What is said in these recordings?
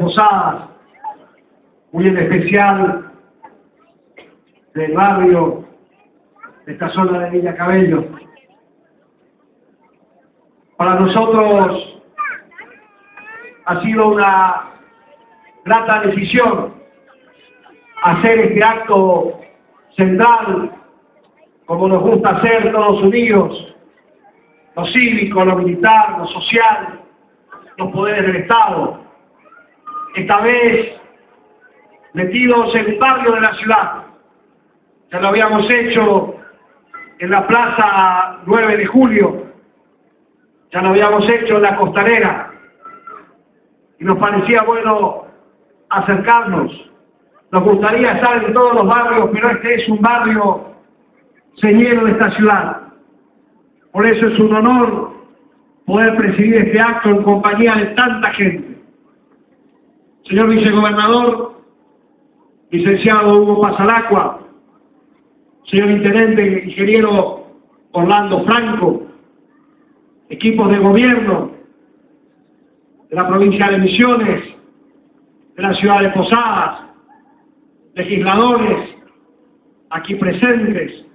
Posadas, muy en especial del barrio de esta zona de Villa Cabello. Para nosotros ha sido una grata decisión hacer este acto central, como nos gusta hacer todos unidos, lo cívico, lo militar, lo social, los poderes del Estado. Esta vez metidos en un barrio de la ciudad. Ya lo habíamos hecho en la Plaza 9 de Julio, ya lo habíamos hecho en la Costanera, y nos parecía bueno acercarnos. Nos gustaría estar en todos los barrios, pero este es un barrio señero de esta ciudad. Por eso es un honor poder presidir este acto en compañía de tanta gente. Señor vicegobernador, licenciado Hugo Pasalacqua, señor intendente, ingeniero Orlando Franco, equipos de gobierno de la provincia de Misiones, de la ciudad de Posadas, legisladores aquí presentes,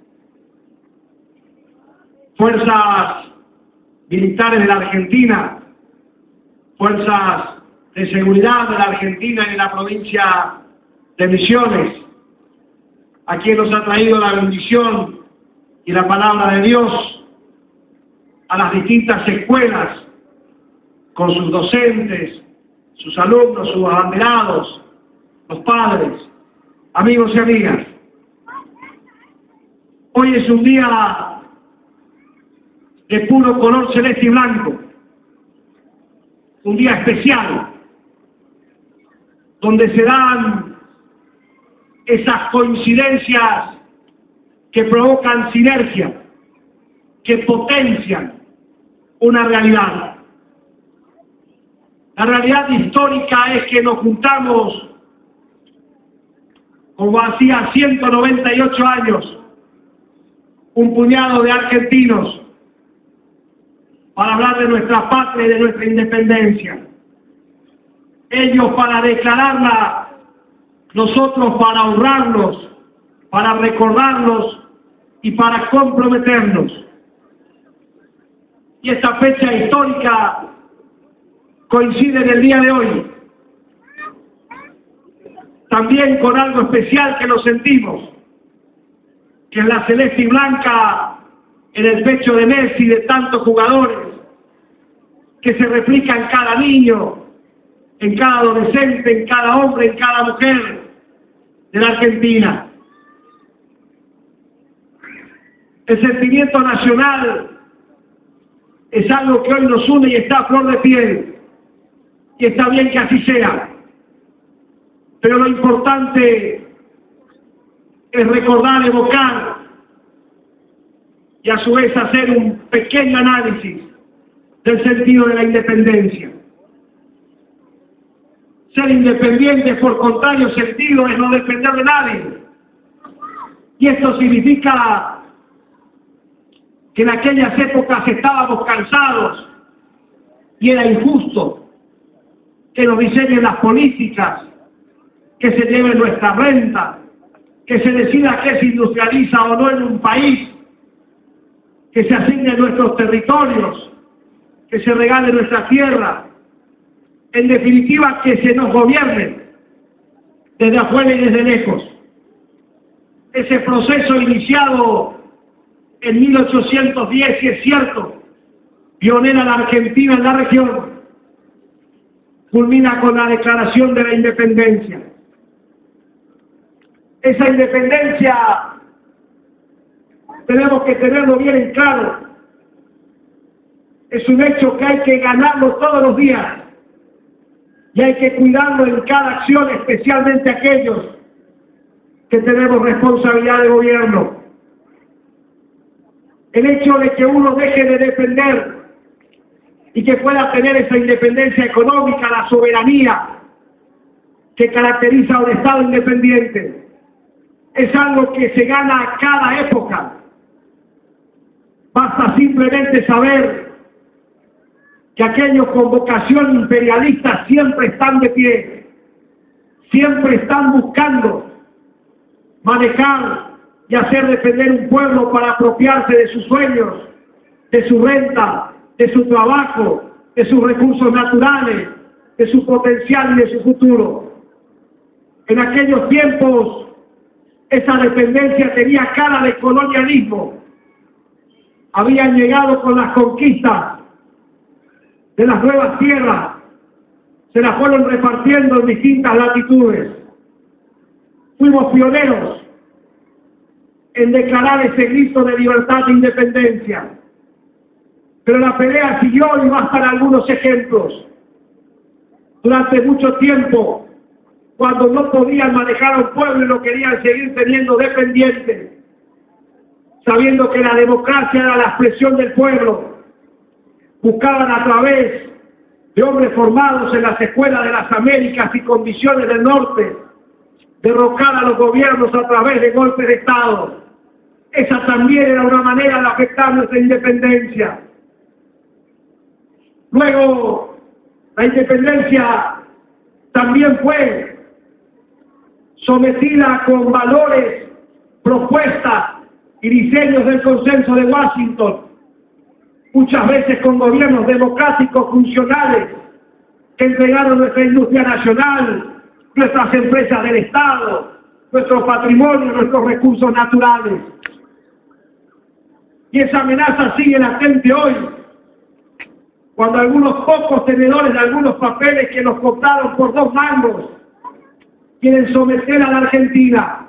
fuerzas militares de la Argentina, fuerzas de seguridad de la Argentina y de la provincia de Misiones, a quien nos ha traído la bendición y la palabra de Dios, a las distintas escuelas, con sus docentes, sus alumnos, sus abanderados, los padres, amigos y amigas. Hoy es un día de puro color celeste y blanco, un día especial, donde se dan esas coincidencias que provocan sinergia, que potencian una realidad. La realidad histórica es que nos juntamos, como hacía 198 años, un puñado de argentinos para hablar de nuestra patria y de nuestra independencia. Ellos para declararla, nosotros para honrarlos, para recordarlos y para comprometernos. Y esta fecha histórica coincide en el día de hoy, también con algo especial que lo sentimos, que es la celeste y blanca en el pecho de Messi y de tantos jugadores, que se replica en cada niño, en cada adolescente, en cada hombre, en cada mujer de la Argentina. El sentimiento nacional es algo que hoy nos une y está a flor de piel, y está bien que así sea. Pero lo importante es recordar, evocar y a su vez hacer un pequeño análisis del sentido de la independencia. Ser independiente, por contrario sentido, es no depender de nadie. Y esto significa que en aquellas épocas estábamos cansados y era injusto que nos diseñen las políticas, que se lleve nuestra renta, que se decida qué se industrializa o no en un país, que se asignen nuestros territorios, que se regale nuestra tierra, en definitiva que se nos gobierne desde afuera y desde lejos. Ese proceso iniciado en 1810, y es cierto, pionera la Argentina en la región, culmina con la declaración de la independencia. Esa independencia tenemos que tenerlo bien en claro. Es un hecho que hay que ganarlo todos los días y hay que cuidarlo en cada acción, especialmente aquellos que tenemos responsabilidad de gobierno. El hecho de que uno deje de depender y que pueda tener esa independencia económica, la soberanía que caracteriza a un Estado independiente, es algo que se gana a cada época. Basta simplemente saber que aquellos con vocación imperialista siempre están de pie siempre están buscando manejar y hacer depender un pueblo para apropiarse de sus sueños, de su renta, de su trabajo, de sus recursos naturales, de su potencial y de su futuro. En aquellos tiempos, esa dependencia tenía cara de colonialismo. Habían llegado con las conquistas de las nuevas tierras, se las fueron repartiendo en distintas latitudes. Fuimos pioneros en declarar ese grito de libertad e independencia. Pero la pelea siguió y bastan algunos ejemplos. Durante mucho tiempo, cuando no podían manejar a un pueblo y lo querían seguir teniendo dependiente, sabiendo que la democracia era la expresión del pueblo, buscaban a través de hombres formados en las escuelas de las Américas y condiciones del norte, derrocar a los gobiernos a través de golpes de Estado. Esa también era una manera de afectar nuestra independencia. Luego, la independencia también fue sometida con valores, propuestas y diseños del Consenso de Washington, muchas veces con gobiernos democráticos funcionales que entregaron nuestra industria nacional, nuestras empresas del Estado, nuestro patrimonio, nuestros recursos naturales. Y esa amenaza sigue latente hoy, cuando algunos pocos tenedores de algunos papeles que nos compraron por 2 mangos quieren someter a la Argentina.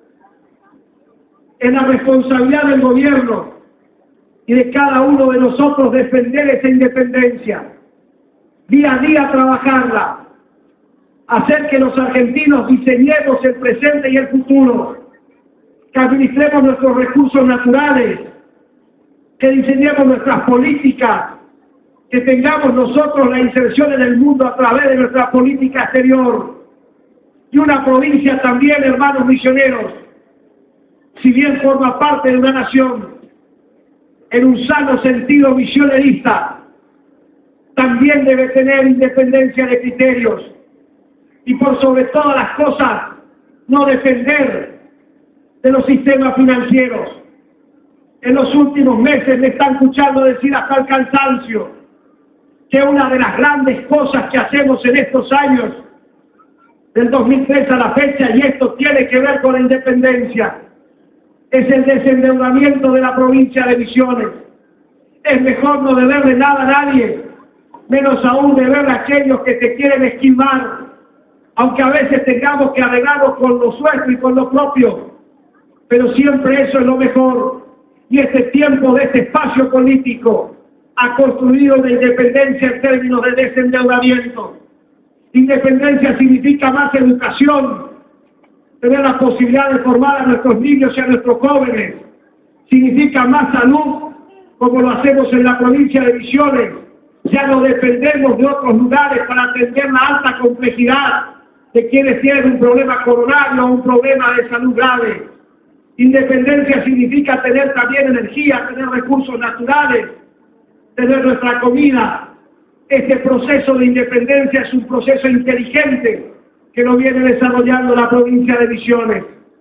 Es la responsabilidad del gobierno y de cada uno de nosotros defender esa independencia, día a día trabajarla, hacer que los argentinos diseñemos el presente y el futuro, que administremos nuestros recursos naturales, que diseñemos nuestras políticas, que tengamos nosotros la inserción en el mundo a través de nuestra política exterior. Y una provincia también, hermanos misioneros, si bien forma parte de una nación, en un sano sentido misionerista, también debe tener independencia de criterios y por sobre todas las cosas no depender de los sistemas financieros. En los últimos meses me están escuchando decir hasta el cansancio que una de las grandes cosas que hacemos en estos años, del 2003 a la fecha, y esto tiene que ver con la independencia, es el desendeudamiento de la provincia de Misiones. Es mejor no deberle nada a nadie, menos aún deberle a aquellos que te quieren esquivar, aunque a veces tengamos que arreglarnos con lo suelto y con lo propio, pero siempre eso es lo mejor. Y este tiempo de este espacio político ha construido la independencia en términos de desendeudamiento. Independencia significa más educación, tener la posibilidad de formar a nuestros niños y a nuestros jóvenes. Significa más salud, como lo hacemos en la provincia de Misiones. Ya no dependemos de otros lugares para atender la alta complejidad de quienes tienen un problema coronario o un problema de salud grave. Independencia significa tener también energía, tener recursos naturales, tener nuestra comida. Este proceso de independencia es un proceso inteligente que lo viene desarrollando la provincia de Misiones.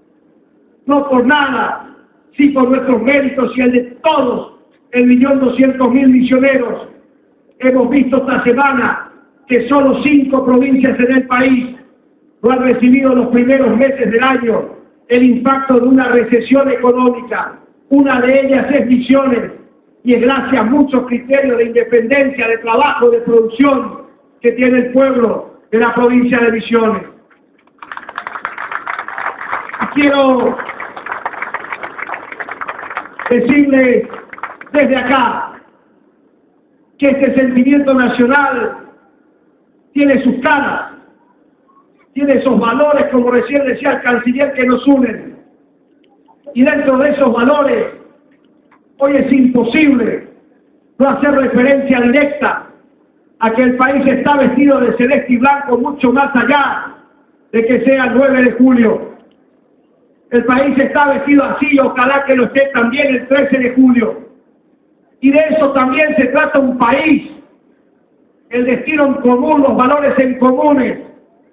No por nada, sí por nuestros méritos y el de todos, 1.200.000 misioneros. Hemos visto esta semana que solo 5 provincias en el país no han recibido los primeros meses del año el impacto de una recesión económica. Una de ellas es Misiones, y es gracias a muchos criterios de independencia, de trabajo, de producción que tiene el pueblo de la provincia de Misiones. Y quiero decirles desde acá que este sentimiento nacional tiene sus caras, tiene esos valores, como recién decía el canciller, que nos unen. Y dentro de esos valores, hoy es imposible no hacer referencia directa a que el país está vestido de celeste y blanco mucho más allá de que sea el 9 de julio. El país está vestido así y ojalá que lo esté también el 13 de julio. Y de eso también se trata un país, el destino en común, los valores en comunes,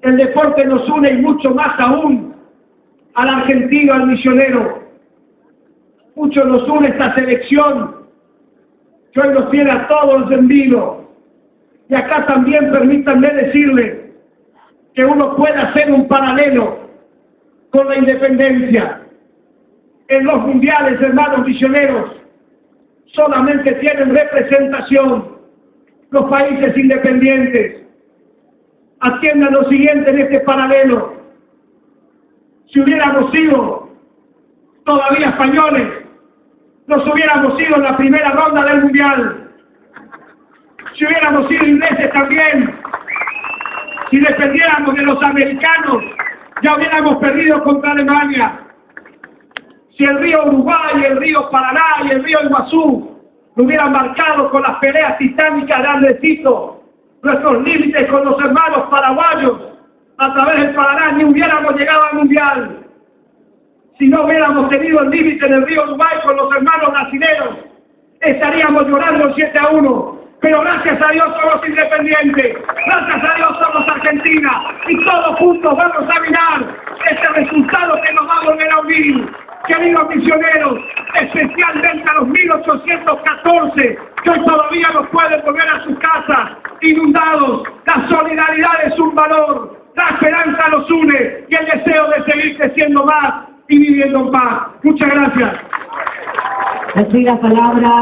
El deporte nos une y mucho más aún al argentino, al misionero. Mucho nos une esta selección que hoy nos tiene a todos en vilo. Y acá también permítanme decirle que uno puede hacer un paralelo con la independencia. En los mundiales, hermanos misioneros, solamente tienen representación los países independientes. Atiendan lo siguiente en este paralelo. Si hubiéramos sido todavía españoles, nos hubiéramos ido en la primera ronda del mundial. Si hubiéramos sido ingleses también, si dependiéramos de los americanos, ya hubiéramos perdido contra Alemania. Si el río Uruguay, el río Paraná y el río Iguazú lo hubieran marcado con las peleas titánicas de Andresito, nuestros límites con los hermanos paraguayos, a través del Paraná, ni hubiéramos llegado al mundial. Si no hubiéramos tenido el límite en el río Uruguay con los hermanos brasileños, estaríamos llorando 7-1. Pero gracias a Dios somos independientes, gracias a Dios somos Argentina, y todos juntos vamos a mirar este resultado que nos va a volver a unir. Queridos misioneros, especialmente a los 1814, que hoy todavía no pueden volver a sus casas, inundados, la solidaridad es un valor, la esperanza los une, y el deseo de seguir creciendo más y viviendo en paz. Muchas gracias. Así la palabra.